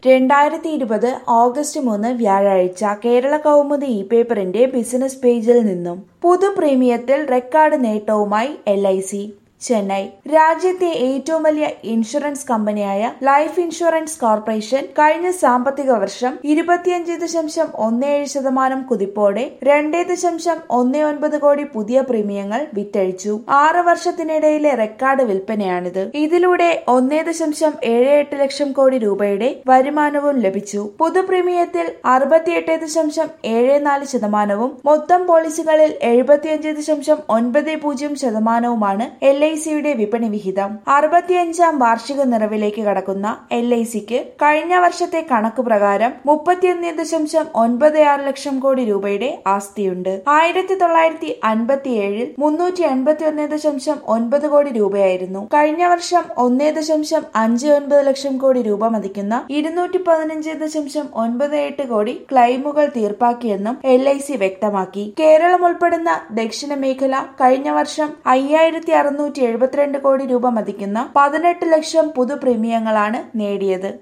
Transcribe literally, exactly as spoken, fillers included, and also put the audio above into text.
രണ്ടായിരത്തി ഇരുപത് ഓഗസ്റ്റ് മൂന്ന് വ്യാഴാഴ്ച കേരള കൗമുദി ഇ പേപ്പറിന്റെ ബിസിനസ് പേജിൽ നിന്നും പുതു പ്രീമിയത്തിൽ റെക്കോർഡ് നേട്ടവുമായി എൽ ഐ സി ചെന്നൈ. രാജ്യത്തെ ഏറ്റവും വലിയ ഇൻഷുറൻസ് കമ്പനിയായ ലൈഫ് ഇൻഷുറൻസ് കോർപ്പറേഷൻ കഴിഞ്ഞ സാമ്പത്തിക വർഷം ഇരുപത്തിയഞ്ച് ദശാംശം ഒന്ന് ഏഴ് ശതമാനം കുതിപ്പോടെ രണ്ട് ദശാംശം ഒന്ന് ഒൻപത് കോടി പുതിയ പ്രീമിയങ്ങൾ വിറ്റഴിച്ചു. ആറ് വർഷത്തിനിടയിലെ റെക്കോർഡ് വിൽപ്പനയാണിത്. ഇതിലൂടെ ഒന്ന് ദശാംശം ഏഴ് എട്ട് ലക്ഷം കോടി രൂപയുടെ വരുമാനവും ലഭിച്ചു. പുതു പ്രീമിയത്തിൽ അറുപത്തിയെട്ട് ദശാംശം ഏഴ് നാല് ശതമാനവും മൊത്തം പോളിസികളിൽ എഴുപത്തിയഞ്ച് ദശാംശം ഒൻപത് പൂജ്യം ശതമാനവുമാണ് എൽ ഐ സിയുടെ വിപണി വിഹിതം. അറുപത്തിയഞ്ചാം വാർഷിക നിറവിലേക്ക് കടക്കുന്ന എൽ ഐ സിക്ക് കഴിഞ്ഞ വർഷത്തെ കണക്കു പ്രകാരം മുപ്പത്തിയൊന്ന് ദശാംശം ഒൻപത് ആറ് ലക്ഷം കോടി രൂപയുടെ ആസ്തിയുണ്ട്. ആയിരത്തി തൊള്ളായിരത്തി അൻപത്തിയേഴിൽ മുന്നൂറ്റി എൺപത്തി ഒന്ന് ദശാംശം ഒൻപത് കോടി രൂപയായിരുന്നു. കഴിഞ്ഞ വർഷം ഒന്ന് ദശാംശം അഞ്ച് ഒൻപത് ലക്ഷം കോടി രൂപ മതിക്കുന്ന ഇരുന്നൂറ്റി പതിനഞ്ച് ദശാംശം ഒൻപത് എട്ട് കോടി ക്ലെയിമുകൾ തീർപ്പാക്കിയെന്നും എൽ ഐ സി വ്യക്തമാക്കി. കേരളം ഉൾപ്പെടുന്ന ദക്ഷിണ മേഖല കഴിഞ്ഞ വർഷം അയ്യായിരത്തി അറുന്നൂറ്റി എഴുപത്തിരണ്ട് കോടി രൂപ മതിക്കുന്ന പതിനെട്ട് ലക്ഷം പുതു പ്രീമിയങ്ങളാണ് നേടിയത്.